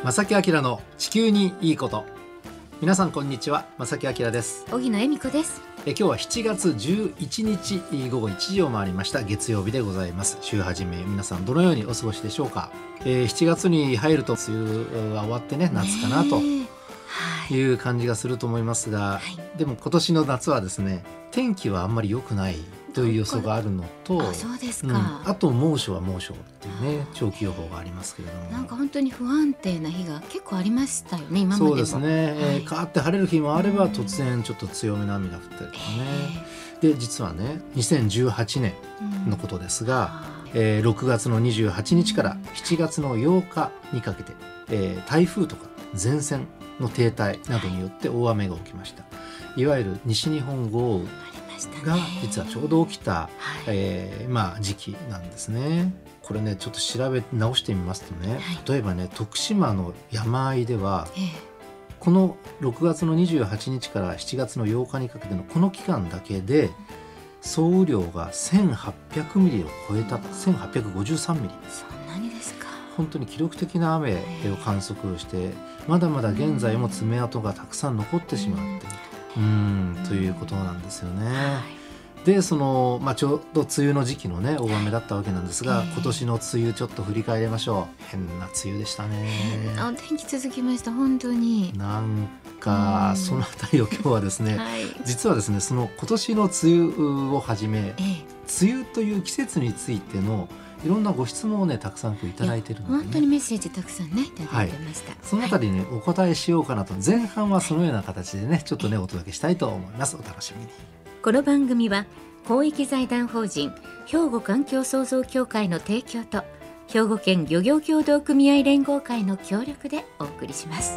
正木明の地球にいいこと。皆さんこんにちは、正木明です。 荻野恵美子です。 今日は7月11日午後1時を回りました月曜日でございます。週始め、皆さんどのようにお過ごしでしょうか。7月に入ると梅雨が終わってね、夏かなという感じがすると思いますが、でも今年の夏はですね、天気はあんまり良くないという予想があるのと、 そうですか。 あと猛暑は猛暑っていうね、長期予報がありますけれども、 なんか本当に不安定な日が結構ありましたよね、今までも。 そうですね、変わって晴れる日もあれば、突然ちょっと強めの雨が降ったりとかね、で実はね、2018年のことですが、6月の28日から7月の8日にかけて、台風とか前線の停滞などによって大雨が起きました。いわゆる西日本豪雨が実はちょうど起きた、時期なんですね。これね、ちょっと調べ直してみますとね、例えばね、徳島の山あいでは、この6月の28日から7月の8日にかけてのこの期間だけで総雨量が1800ミリを超えた、1853ミリ。 そんなにですか。 本当に記録的な雨を観測して、まだまだ現在も爪痕がたくさん残ってしまっているということなんですよね。でその、ちょうど梅雨の時期のね、大雨だったわけなんですが、今年の梅雨ちょっと振り返りましょう。変な梅雨でしたね。 天気続きました。本当になんかそのあたりを今日はですね、実はですね、その今年の梅雨をはじめ、梅雨という季節についてのいろんなご質問をね、たくさんいただいているので、ね、 本当にメッセージたくさんね、いただいてました。 そのあたりね、お答えしようかなと。前半はそのような形でね、ちょっとね、お届けしたいと思います。お楽しみに。 この番組は公益財団法人兵庫環境創造協会の提供と兵庫県漁業協同組合連合会の協力でお送りします。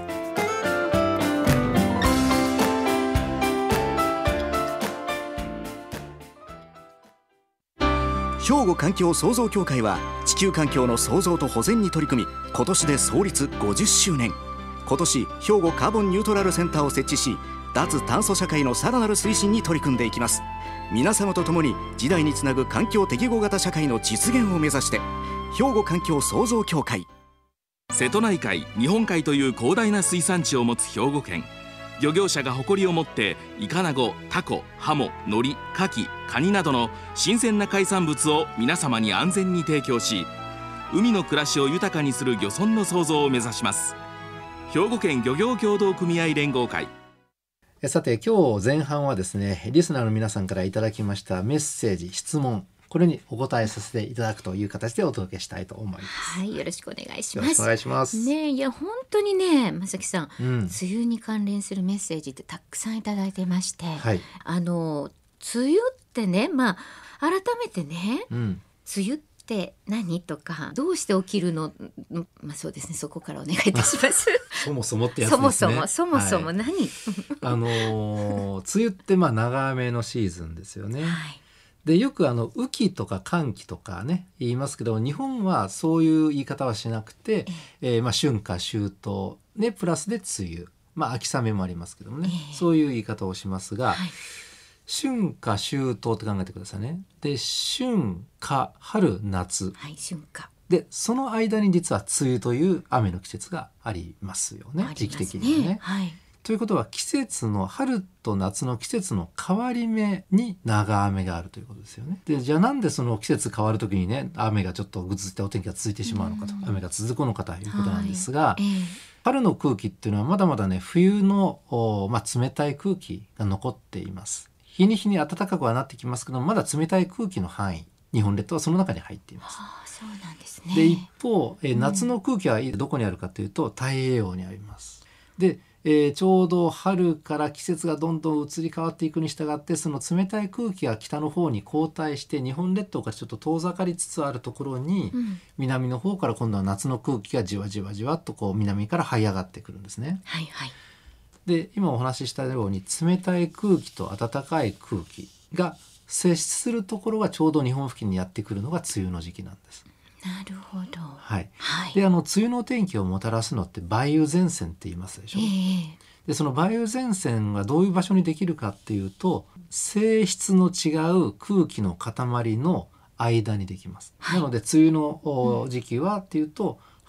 兵庫環境創造協会は地球環境の創造と保全に取り組み、今年で創立50周年。今年兵庫カーボンニュートラルセンターを設置し、脱炭素社会のさらなる推進に取り組んでいきます。皆様と共に時代につなぐ環境適合型社会の実現を目指して、兵庫環境創造協会。 瀬戸内海、日本海という広大な水産地を持つ兵庫県。漁業者が誇りを持ってイカナゴ、タコ、ハモ、ノリ、カキ、カニなどの新鮮な海産物を皆様に安全に提供し、海の暮らしを豊かにする漁村の創造を目指します。兵庫県漁業協同組合連合会。 さて、今日前半はですね、リスナーの皆さんからいただきましたメッセージ、質問、これにお答えさせていただくという形でお届けしたいと思います。 よろしくお願いします。 よろしくお願いしますね。いや本当にね、正木さん、梅雨に関連するメッセージってたくさんいただいてまして、梅雨ってね、改めてね、梅雨って何とか、どうして起きるの、そうですね、そこからお願いいたしますそもそもってやつですね。 そもそも何梅雨って長雨のシーズンですよね。でよく雨季とか乾季とかね言いますけど、日本はそういう言い方はしなくて、春夏秋冬ね、プラスで梅雨、秋雨もありますけどもね、そういう言い方をしますが、春夏秋冬って考えてくださいね。で春夏春夏、 春夏でその間に実は梅雨という雨の季節がありますよね、時期的にはね。ということは、季節の春と夏の季節の変わり目に長雨があるということですよね。でじゃあなんでその季節変わるときにね、雨がちょっとぐずってお天気が続いてしまうのかと、雨が続くのかということなんですが、春の空気っていうのはまだまだね、冬の冷たい空気が残っています。日に日に暖かくはなってきますけど、まだ冷たい空気の範囲、日本列島はその中に入っています。 そうなんですね。 で一方、夏の空気はどこにあるかというと、太平洋にあります。でちょうど春から季節がどんどん移り変わっていくに従って、その冷たい空気が北の方に後退して、日本列島がちょっと遠ざかりつつあるところに、南の方から今度は夏の空気がじわじわじわっと南から這い上がってくるんですね。で今お話ししたように、冷たい空気と暖かい空気が接するところがちょうど日本付近にやってくるのが梅雨の時期なんです。 なるほど。 で梅雨の天気をもたらすのって梅雨前線って言いますでしょ。でその梅雨前線がどういう場所にできるかっていうと、性質の違う空気の塊の間にできます。なので梅雨の時期はっていうと、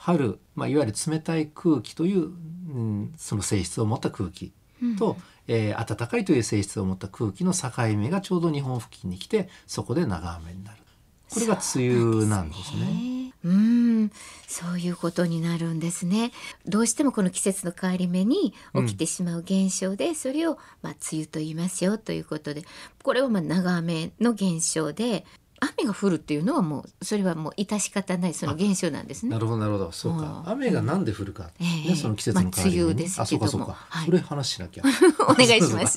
春、いわゆる冷たい空気という、その性質を持った空気と、暖かいという性質を持った空気の境目がちょうど日本付近に来て、そこで長雨になる。これが梅雨なんですね。 そういうことになるんですね。どうしてもこの季節の変わり目に起きてしまう現象で、それを梅雨と言いますよということで、これは長雨の現象で、雨が降るっていうのはもうそれはもう致し方ないその現象なんですね。 なるほどなるほど、そうか。雨がなんで降るか、その季節の変わり目に、 梅雨ですけども、 それ話しなきゃお願いします。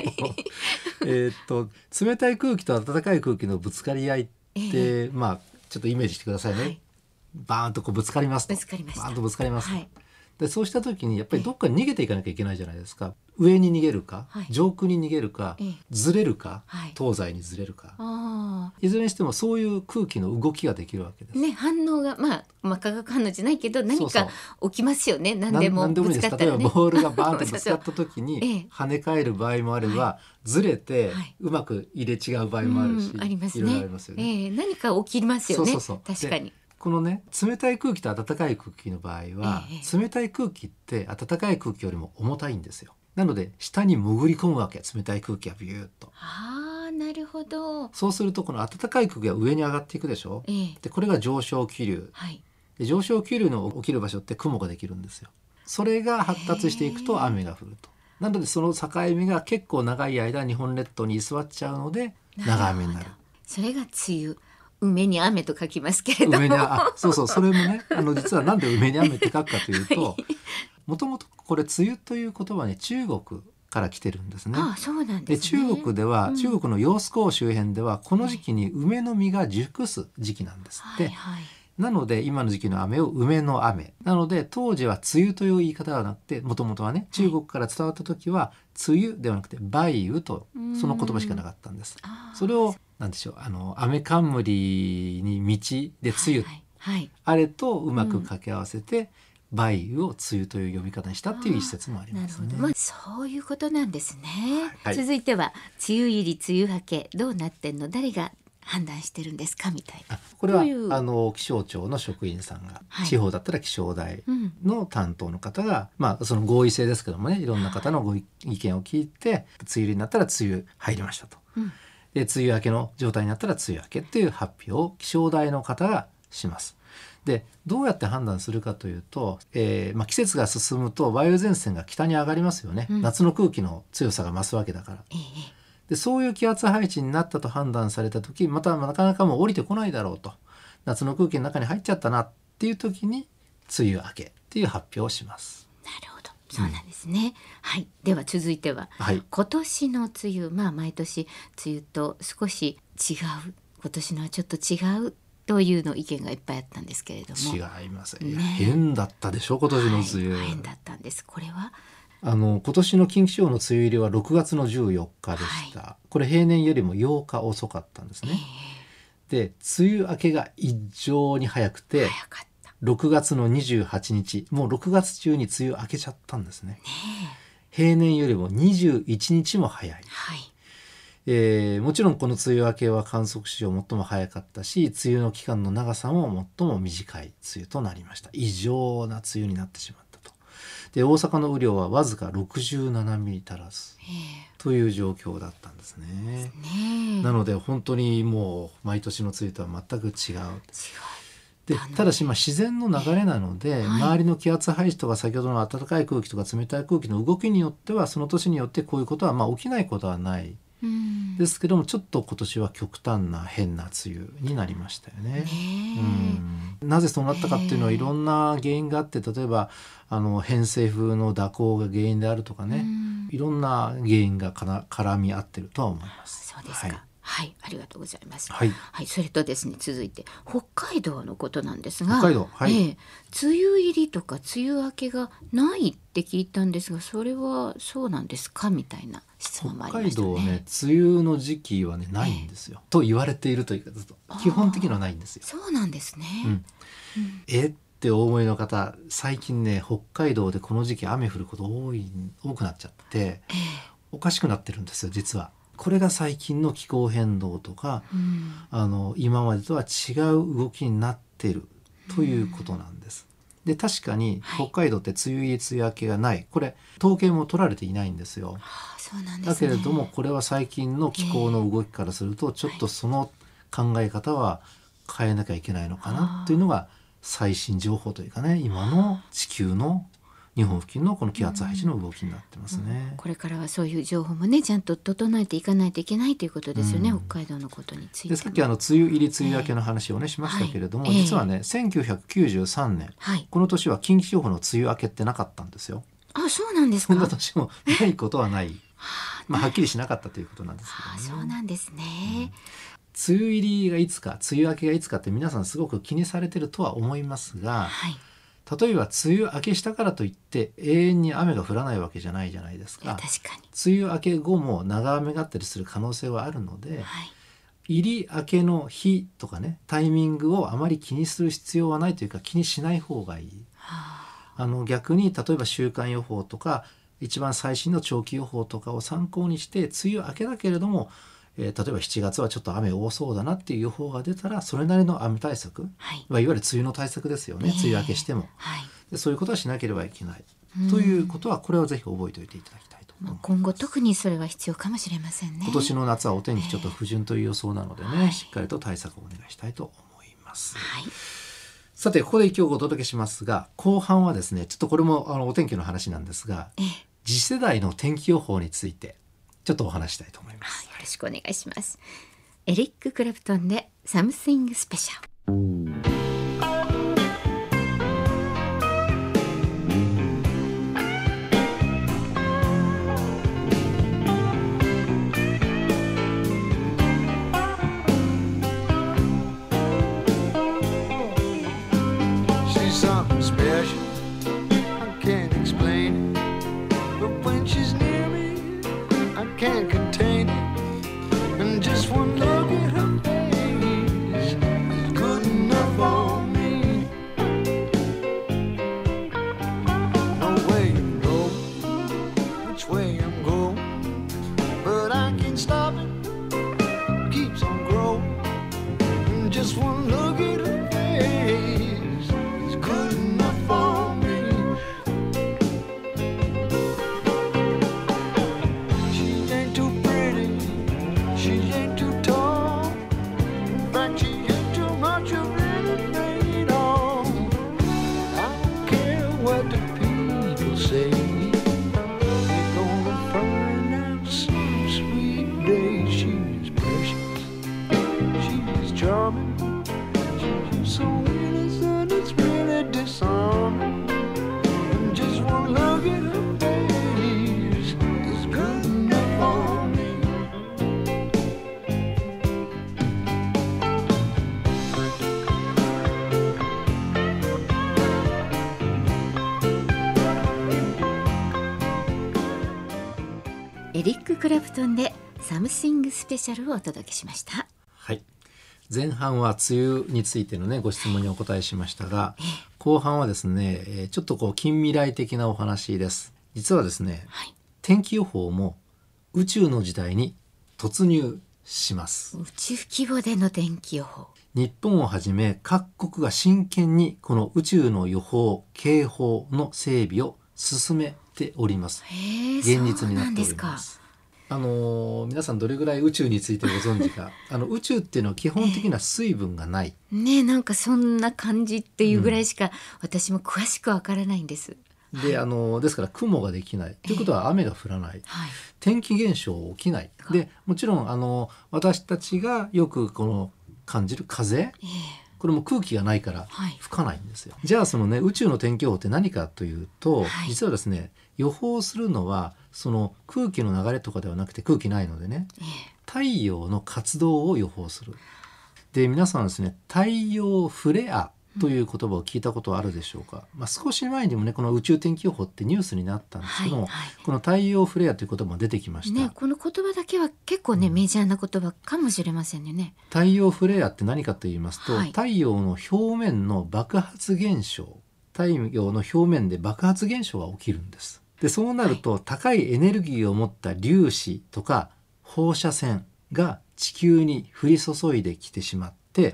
冷たい空気と暖かい空気のぶつかり合いって、ちょっとイメージしてくださいね。バーンとこうぶつかりますと。バーンとぶつかりますと。でそうした時にやっぱりどっかに逃げていかなきゃいけないじゃないですか。上に逃げるか、上空に逃げるか、ずれるか、東西にずれるか、いずれにしてもそういう空気の動きができるわけです。 反応が化学反応じゃないけど何か起きますよね。何でもぶつかったらね。 例えばボールがバーンとぶつかった時に跳ね返る場合もあれば、ずれてうまく入れ違う場合もあるし、 ありますね。 いろいろありますよね。 何か起きますよね。確かに。 このね、冷たい空気と暖かい空気の場合は、冷たい空気って暖かい空気よりも重たいんですよ。なので下に潜り込むわけ。冷たい空気がビューッと。 なるほど。 そうするとこの暖かい空気が上に上がっていくでしょ。でこれが上昇気流、で上昇気流の起きる場所って雲ができるんですよ。それが発達していくと雨が降ると。なのでその境目が結構長い間日本列島に居座っちゃうので長雨になる。 それが梅雨。梅に雨と書きますけれども、 そうそれもね、実はなんで梅に雨って書くかというと、もともとこれ梅雨という言葉に中国から来てるんですね。 そうなんですね。で中国では、中国の揚子江周辺ではこの時期に梅の実が熟す時期なんですって。なので今の時期の雨を梅の雨なので、当時は梅雨という言い方がなくて、もともとはね、中国から伝わった時は梅雨ではなくて梅雨と、その言葉しかなかったんです。それをなんでしょう、雨冠に道で梅雨、あれとうまく掛け合わせて、梅雨を梅雨という呼び方にしたっていう一説もありますね。 そういうことなんですね。続いては梅雨入り梅雨明けどうなってんの、誰が判断してるんですかみたいな。 これは気象庁の職員さんが、地方だったら気象台の担当の方が、その合意性ですけどもね、いろんな方のご意見を聞いて、梅雨入りになったら梅雨入りましたと、で梅雨明けの状態になったら梅雨明けっていう発表を気象台の方がします。でどうやって判断するかというと、季節が進むと梅雨前線が北に上がりますよね。夏の空気の強さが増すわけだから。でそういう気圧配置になったと判断された時、またなかなかもう降りてこないだろうと、夏の空気の中に入っちゃったなっていう時に梅雨明けっていう発表をします。 なるほど、そうなんですね。では続いては、今年の梅雨、毎年梅雨と少し違う、今年のはちょっと違うというの意見がいっぱいあったんですけれども。 違います。変だったでしょ今年の梅雨。 変だったんです。これは今年の近畿地方の梅雨入りは6月の14日でした。これ平年よりも8日遅かったんですね。で梅雨明けが異常に早くて、6月の28日、もう6月中に梅雨明けちゃったんですね。平年よりも21日も早い。もちろんこの梅雨明けは観測史上最も早かったし、梅雨の期間の長さも最も短い梅雨となりました。異常な梅雨になってしまった。で大阪の雨量はわずか67ミリ足らずという状況だったんですね。なので本当にもう毎年の梅雨とは全く違う。でただし自然の流れなので、周りの気圧配置とか先ほどの暖かい空気とか冷たい空気の動きによっては、その年によってこういうことは起きないことはないですけども、ちょっと今年は極端な変な梅雨になりましたよね。なぜそうなったかっていうのはいろんな原因があって、例えば偏西風の蛇行が原因であるとかね、いろんな原因が絡み合ってるとは思います。 そうですか。ありがとうございます。それとですね、続いて北海道のことなんですが、 北海道、 梅雨入りとか梅雨明けがないって聞いたんですが、それはそうなんですかみたいな質問もありましたね。 北海道ね、梅雨の時期はねないんですよ、と言われているというか、基本的にはないんですよ。 そうなんですね。 ってお思いの方、最近ね北海道でこの時期雨降ること多くなっちゃって、おかしくなってるんですよ実は。これが最近の気候変動とか、今までとは違う動きになっているということなんです。 で確かに北海道って梅雨入り梅雨明けがない、これ統計も取られていないんですよ。 そうなんですね。 だけれどもこれは最近の気候の動きからするとちょっとその考え方は変えなきゃいけないのかなというのが最新情報というかね、今の地球の日本付近のこの気圧配置の動きになってますね。 これからはそういう情報もねちゃんと整えていかないといけないということですよね、北海道のことについても。 でさっき梅雨入り梅雨明けの話をね、しましたけれども、実はね1993年、この年は近畿地方の梅雨明けってなかったんですよ。 あ、そうなんですか。 そんな年もないことはないはっきりしなかったということなんですけどね。 そうなんですね。 梅雨入りがいつか梅雨明けがいつかって皆さんすごく気にされてるとは思いますが、例えば梅雨明けしたからといって永遠に雨が降らないわけじゃないじゃないですか。 確かに梅雨明け後も長雨があったりする可能性はあるので、入り明けの日とかねタイミングをあまり気にする必要はないというか、気にしない方がいい。逆に例えば週間予報とか一番最新の長期予報とかを参考にして、梅雨明けだけれども、例えば7月はちょっと雨多そうだなっていう予報が出たらそれなりの雨対策、いわゆる梅雨の対策ですよね、梅雨明けしても、でそういうことはしなければいけない、ということはこれをぜひ覚えておいていただきたいと思います。 今後特にそれは必要かもしれませんね。 今年の夏はお天気ちょっと不順という予想なのでね、しっかりと対策をお願いしたいと思います。さてここで今日お届けしますが、後半はですねちょっとこれもお天気の話なんですが、次世代の天気予報についてちょっとお話したいと思います。 よろしくお願いします。エリック・クラプトンで Something Special。 Can't contain it, and just one look at her face is good enough for me. No way to go, which way I'm going, but I can't stop it, keeps on growing, and just one look at her face is good enough for me. エリック・クラプトンでサムシングスペシャルをお届けしました。 はい、前半は梅雨についてのねご質問にお答えしましたが、後半はですねちょっと近未来的なお話です。実はですね、天気予報も宇宙の時代に突入します。 宇宙規模での天気予報、 日本をはじめ各国が真剣にこの宇宙の予報警報の整備を進めております。現実になっております。皆さんどれぐらい宇宙についてご存知か宇宙っていうのは基本的な水分がない、 なんかそんな感じっていうぐらいしか、私も詳しくわからないんです。 でですから雲ができないということは雨が降らない、天気現象起きない、でもちろん私たちがよく感じる風、これも空気がないから吹かないんですよ。じゃあそのね宇宙の天気予報って何かというと、実はですね予報するのはその空気の流れとかではなくて、空気ないのでね、太陽の活動を予報する。で皆さんですね太陽フレアという言葉を聞いたことはあるでしょうか。少し前にもねこの宇宙天気予報ってニュースになったんですけども、この太陽フレアという言葉も出てきました、 この言葉だけは結構ね、メジャーな言葉かもしれませんね。 太陽フレアって何かと言いますと、太陽の表面の爆発現象、太陽の表面で爆発現象が起きるんです。でそうなると、高いエネルギーを持った粒子とか放射線が地球に降り注いできてしまっ 、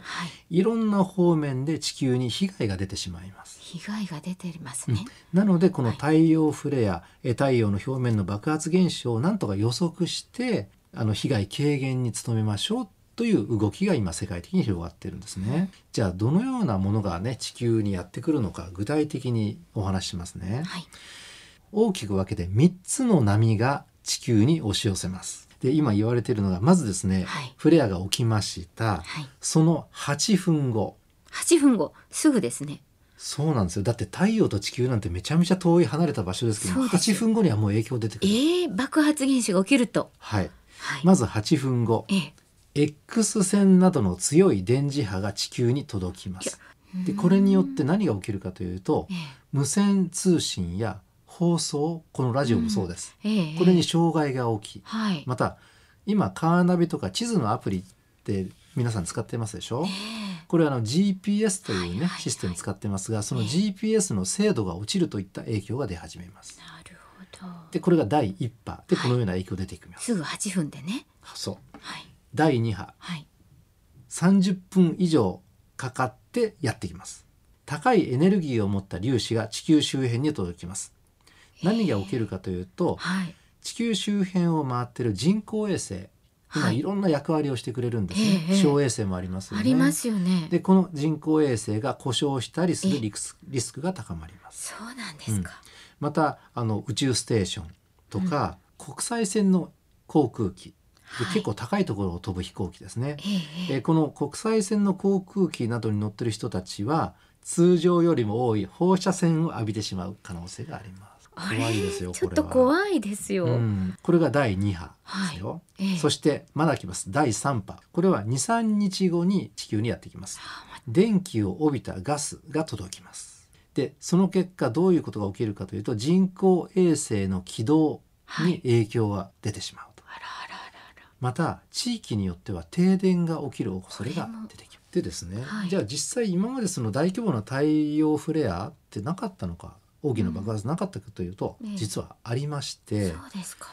いろんな方面で地球に被害が出てしまいます。 被害が出ていますね、 なのでこの太陽フレア、太陽の表面の爆発現象をなんとか予測して被害軽減に努めましょうという動きが今世界的に広がっているんですね。じゃあどのようなものがね地球にやってくるのか具体的にお話ししますね、大きく分けて3つの波が地球に押し寄せます。で今言われているのがまずですね、フレアが起きました、その8分後すぐですね。 そうなんですよ。だって太陽と地球なんてめちゃめちゃ遠い離れた場所ですけど8分後にはもう影響出てくる。 爆発現象が起きると、 まず8分後、X 線などの強い電磁波が地球に届きます。でこれによって何が起きるかというと、無線通信や放送、このラジオもそうです、これに障害が起き、また今カーナビとか地図のアプリって皆さん使ってますでしょ、これはGPS というね、システム使ってますが、その GPS の精度が落ちるといった影響が出始めます。 なるほど。 でこれが第1波でこのような影響が出てきます、 すぐ8分でね。 そう、第2波、30分以上かかってやってきます。高いエネルギーを持った粒子が地球周辺に届きます。何が起きるかというと、地球周辺を回っている人工衛星、今いろんな役割をしてくれるんですね、小衛星もありますよね。 ありますよね。 でこの人工衛星が故障したりするリスクが高まります。 そうなんですか、 また宇宙ステーションとか、国際線の航空機で結構高いところを飛ぶ飛行機ですね、この国際線の航空機などに乗っている人たちは通常よりも多い放射線を浴びてしまう可能性があります。怖いですよ、これは。 ちょっと怖いですよ、 これが第2波ですよ、そしてまだ来ます。第3波、これは 2,3 日後に地球にやってきます。電気を帯びたガスが届きます。でその結果どういうことが起きるかというと、人工衛星の軌道に影響が出てしまうと、また地域によっては停電が起きる恐れが出てきます。でですね、じゃあ実際今までその大規模な太陽フレアってなかったのか、大きな爆発なかったかというと、実はありまして、 そうですか。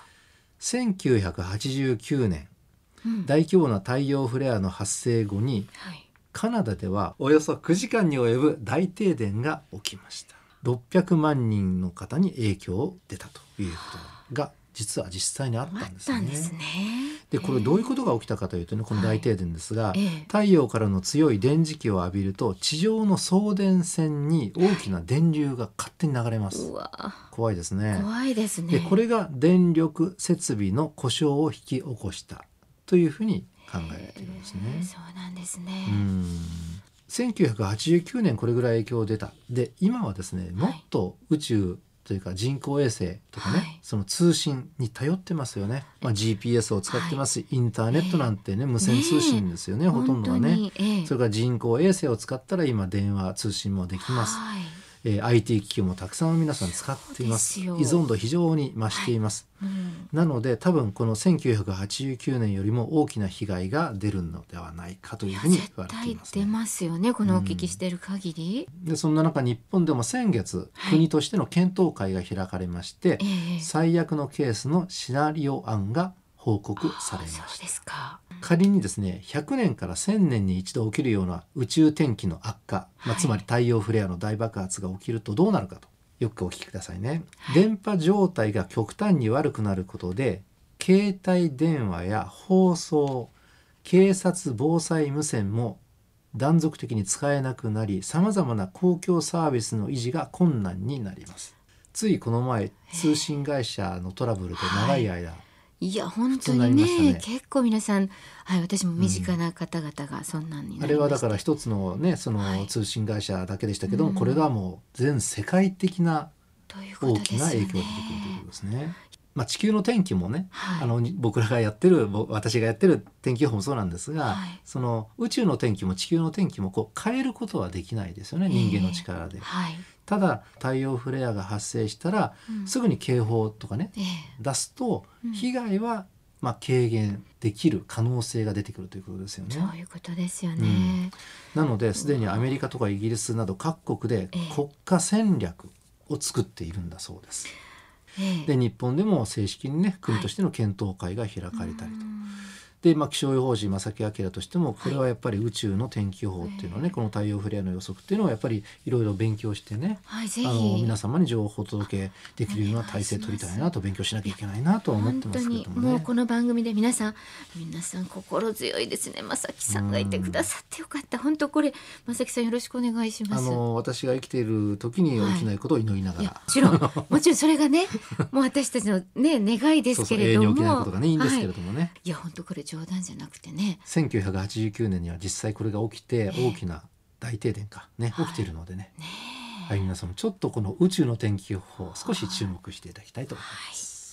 1989年、大規模な太陽フレアの発生後に、カナダではおよそ9時間に及ぶ大停電が起きました。600万人の方に影響を出たということが実際にあったんですね。でこれどういうことが起きたかというとね、この大停電ですが、太陽からの強い電磁気を浴びると地上の送電線に大きな電流が勝手に流れます。怖いですね。 怖いですね。 でこれが電力設備の故障を引き起こしたというふうに考えられているんですね。 そうなんですね。 1989年これぐらい影響出た。で今はですね、もっと宇宙というか人工衛星とかね、その通信に頼ってますよね。GPS を使ってます、インターネットなんてね、無線通信ですよね、ほとんどはね。それから人工衛星を使ったら今電話通信もできます。IT 機器もたくさん皆さん使っています。依存度非常に増しています、なので多分この1989年よりも大きな被害が出るのではないかというふうに言われています、 絶対出ますよね、このお聞きしている限り、 でそんな中日本でも先月、国としての検討会が開かれまして、最悪のケースのシナリオ案が報告されました。 そうですか。 仮にですね、100年から1000年に一度起きるような宇宙天気の悪化、つまり太陽フレアの大爆発が起きるとどうなるかと、よくお聞きくださいね。電波状態が極端に悪くなることで、携帯電話や放送、警察防災無線も断続的に使えなくなり、さまざまな公共サービスの維持が困難になります。ついこの前、通信会社のトラブルで長い間、 いや本当に ね結構皆さん、私も身近な方々がそんなになりました。 あれはだから一つのね、その通信会社だけでしたけども、これがもう全世界的な大きな影響が出てくるということですね。地球の天気もね、僕らがやってる、私がやってる天気予報もそうなんですが、その宇宙の天気も地球の天気も変えることはできないですよね、人間の力で。ただ太陽フレアが発生したら、すぐに警報とかね、出すと被害は軽減できる可能性が出てくるということですよね。 そういうことですよね、 なのですでにアメリカとかイギリスなど各国で国家戦略を作っているんだそうです。で日本でも正式にね、国としての検討会が開かれたりと。 で、気象予報士正木明としてもこれはやっぱり宇宙の天気予報っていうのをね、この太陽フレアの予測っていうのをやっぱりいろいろ勉強してね、 ぜひ皆様に情報をお届けできるような体制取りたいなと、勉強しなきゃいけないなと思ってますけどもね。 本当にもうこの番組で皆さん心強いですね。正木さんがいてくださってよかった。本当これ正木さんよろしくお願いします。 私が生きている時に起きないことを祈りながら、 もちろんそれがねもう私たちのね願いですけれども、 永遠に起きないことがねいいんですけれどもね、 いや本当これ冗談じゃなくてね、 1989年には実際これが起きて大きな大停電かね、起きているのでね、皆さんもちょっとこの宇宙の天気予報少し注目していただきたいと思います。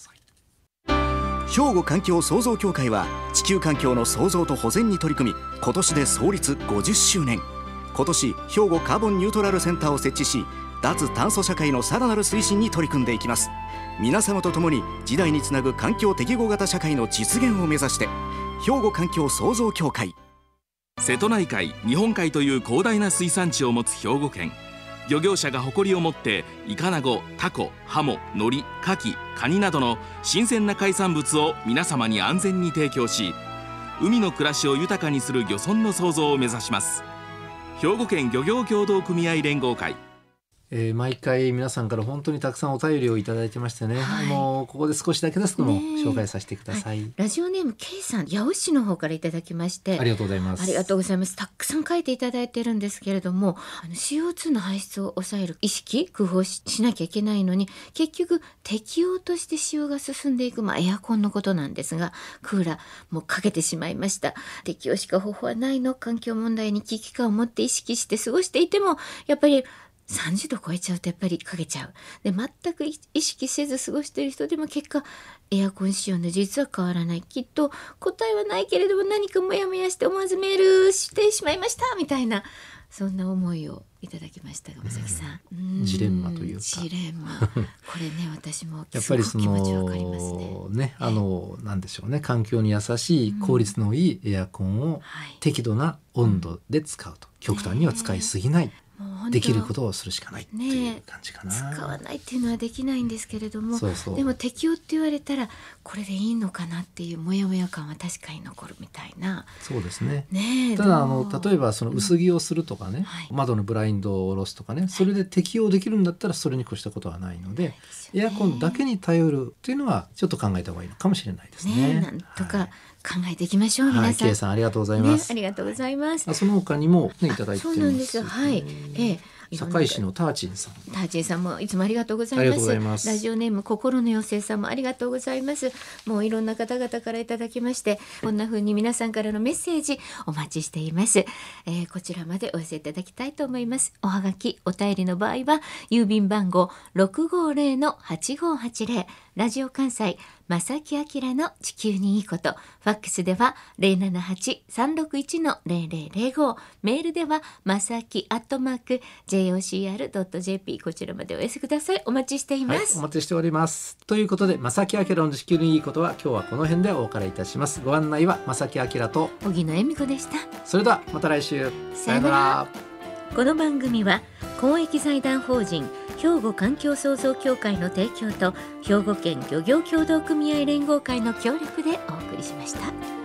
兵庫環境創造協会は地球環境の創造と保全に取り組み、今年で創立50周年。今年兵庫カーボンニュートラルセンターを設置し、脱炭素社会のさらなる推進に取り組んでいきます。皆様と共に時代につなぐ環境適合型社会の実現を目指して、兵庫環境創造協会。 瀬戸内海、日本海という広大な水産地を持つ兵庫県。漁業者が誇りを持ってイカナゴ、タコ、ハモ、ノリ、カキ、カニなどの新鮮な海産物を皆様に安全に提供し、海の暮らしを豊かにする漁村の創造を目指します。兵庫県漁業協同組合連合会。 毎回皆さんから本当にたくさんお便りをいただいてましてね、もうここで少しだけですけども紹介させてください。 ラジオネーム K さん、八尾市の方からいただきまして、 ありがとうございます。 ありがとうございます。たくさん書いていただいてるんですけれども、CO2 の排出を抑える意識工夫しなきゃいけないのに、結局適用として使用が進んでいく、エアコンのことなんですが、クーラーもうかけてしまいました。適用しか方法はないの？環境問題に危機感を持って意識して過ごしていても、やっぱり30度超えちゃうとやっぱりかけちゃう。で、全く意識せず過ごしている人でも結果エアコン使用の事実は変わらない。きっと答えはないけれども、何かモヤモヤして思わずメールしてしまいましたみたいな、そんな思いをいただきましたが、正木さん、 ジレンマというか、 ジレンマこれね、私もすごく気持ちわかりますね。 なんでしょうね、環境に優しい効率のいいエアコンを適度な温度で使うと、極端には使いすぎない、できることをするしかないっていう感じかな。 使わないっていうのはできないんですけれども、 そうでも適用って言われたらこれでいいのかなっていうモヤモヤ感は確かに残るみたいな。 そうですね。ただ例えばその薄着をするとかね、窓のブラインドを下ろすとかね、それで適用できるんだったらそれに越したことはないので、エアコンだけに頼るっていうのはちょっと考えた方がいいのかもしれないですね。 なんとか考えていきましょう、皆さん。 K さんありがとうございます。 ありがとうございます。 その他にもいただいてます。 そうなんですよ。 堺市のターチンさん。 ターチンさんもいつもありがとうございます。ラジオネーム心の妖精さんもありがとうございます。もういろんな方々からいただきまして、こんな風に皆さんからのメッセージお待ちしています。こちらまでお寄せいただきたいと思います。おはがきお便りの場合は郵便番号 650-8580 ラジオ関西正木明の地球にいいこと、ファックスでは 078-361-0005、メールではまさき@jocr.jp、 こちらまでお寄せください。お待ちしています。 お待ちしております。ということで、正木明の地球にいいことは今日はこの辺でお別れいたします。ご案内は正木明と荻野恵美子でした。 それではまた来週、 さよなら。この番組は公益財団法人兵庫環境創造協会の提供と兵庫県漁業協同組合連合会の協力でお送りしました。